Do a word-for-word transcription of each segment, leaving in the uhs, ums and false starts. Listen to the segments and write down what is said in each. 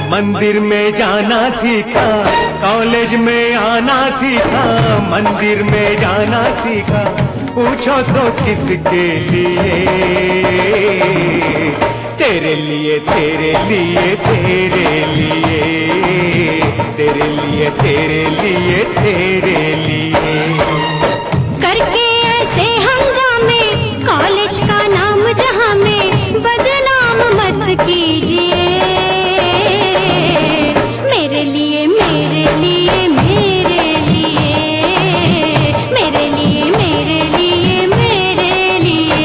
मंदिर में जाना सीखा, कॉलेज में आना सीखा, मंदिर में जाना सीखा, पूछो तो किसके लिए? तेरे लिए तेरे लिए तेरे लिए तेरे लिए तेरे लिए तेरे लिए करके ऐसे हंगामे कॉलेज का नाम जहां में बदनाम मत कीजिए। मेरे लिए मेरे लिए मेरे लिए मेरे लिए मेरे लिए मेरे लिए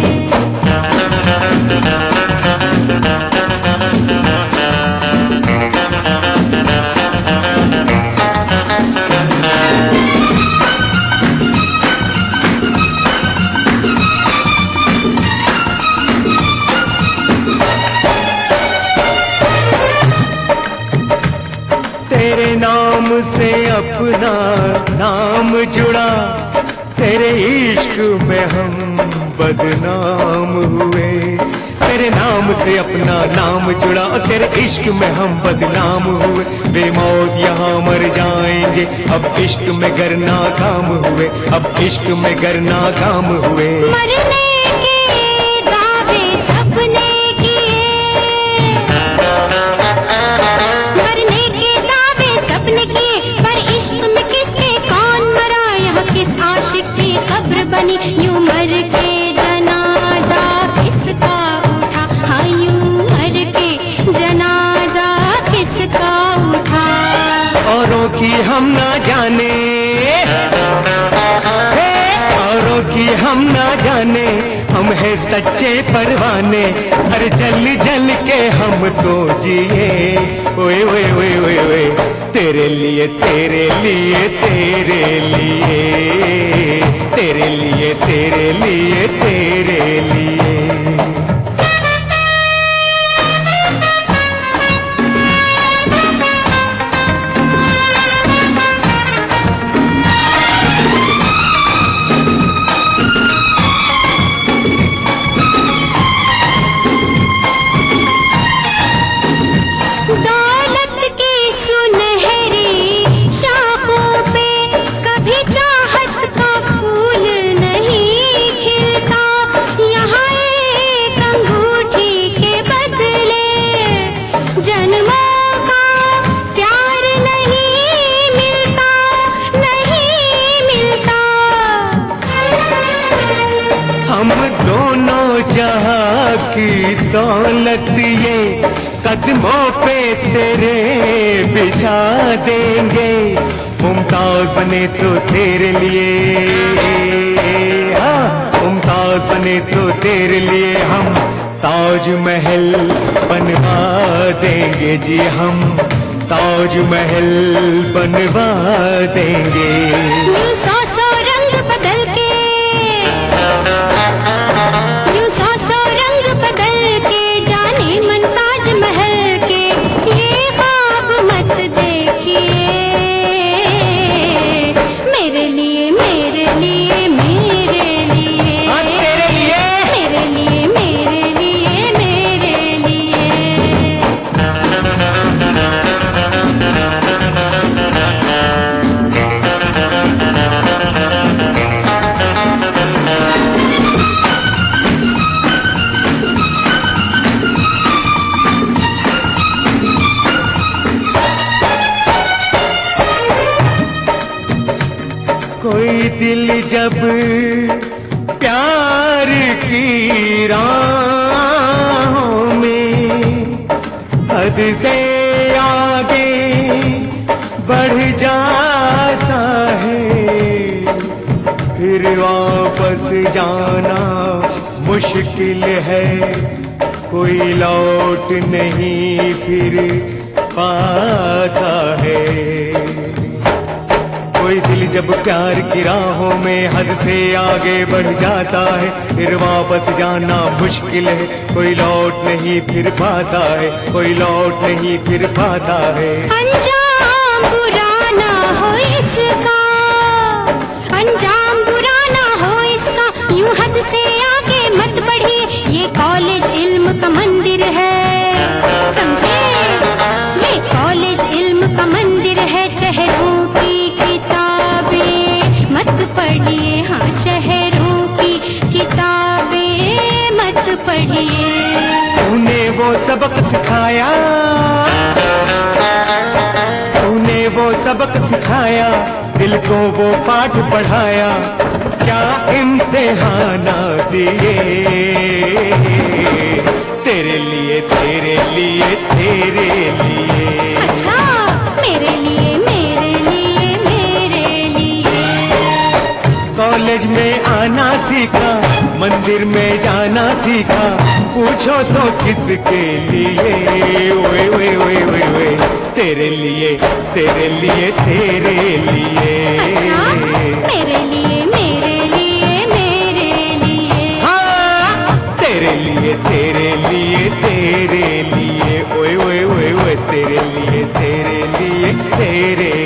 तेरे नाम से अपना नाम जुड़ा, तेरे इश्क में हम बदनाम हुए। तेरे नाम से अपना नाम जुड़ा, तेरे इश्क में हम बदनाम हुए। बेमौत यहाँ मर जाएंगे, अब इश्क में गर नाकाम हुए, अब इश्क में गर नाकाम हुए। मरने के दावे सपने किए, मरने के दावे सपने किए, पर इश्क में किसके कौन मरा? यहाँ किस आशिक की कब्र बनी? यूं मर के जनाजा किसका उठा? हाँ यूं मर के जनाजा किसका उठा? औरों की हम ना जाने, औरों की हम ना जाने, हम है सच्चे परवाने, हर जल जल के हम तो जिए। ओए ओए ओए ओए ओए तेरे लिए तेरे लिए तेरे लिए तेरे लिए तेरे लिए तेरे लिए दौलत की सुनहरी शाखों पे कभी चाहत का फूल नहीं खिलता। यहाँ एक अंगूठी के बदले जन्मों का प्यार नहीं मिलता, नहीं मिलता। हम दोनों जहां की दौलत ये कदमों पे तेरे बिछा देंगे। मुमताज बने तो तेरे लिए, हाँ मुमताज बने तो तेरे लिए हम ताज महल बनवा देंगे जी, हम ताज महल बनवा देंगे। यूं सौ सौ रंग बदल के, यूं सौ सौ रंग बदल के जाने मन ताज महल के, ये ख्वाब मत देखिए। मेरे लिए मेरे लिए मेरे लिए हाँ, तेरे लिए मेरे लिए मेरे लिए मेरे लिए कोई दिल जब प्यार की राहों में हद से आगे बढ़ जाता है, फिर वापस जाना मुश्किल है। कोई लौट नहीं फिर पाता है। कोई दिल जब प्यार की राहों में हद से आगे बढ़ जाता है, फिर वापस जाना मुश्किल है। कोई लौट नहीं फिर पाता है, कोई लौट नहीं फिर पाता है। अंजाम बुरा ना हो इसका, अंजाम बुरा ना हो इसका, यूं हद से आगे मत बढ़िए। ये कॉलेज इल्म का मंदिर है, समझे? पढ़िए, हाँ शहरों की किताबें मत पढ़िए। तूने वो सबक सिखाया, तूने वो सबक सिखाया, दिल को वो पाठ पढ़ाया, क्या इम्तिहाना दिए तेरे लिए, तेरे लिए, तेरे लिए। अच्छा, मेरे लिए, मेरे लिए, मेरे लिए। कॉलेज में आना सीखा, मंदिर में जाना सीखा, पूछो तो किसके लिए? ओए ओए ओए ओए ओए, तेरे लिए, तेरे लिए, तेरे लिए। अच्छा, मेरे लिए, मेरे लिए, मेरे लिए। हाँ, तेरे लिए, तेरे लिए, तेरे लिए। ओए ओए ओए ओए, तेरे लिए, तेरे लिए, तेरे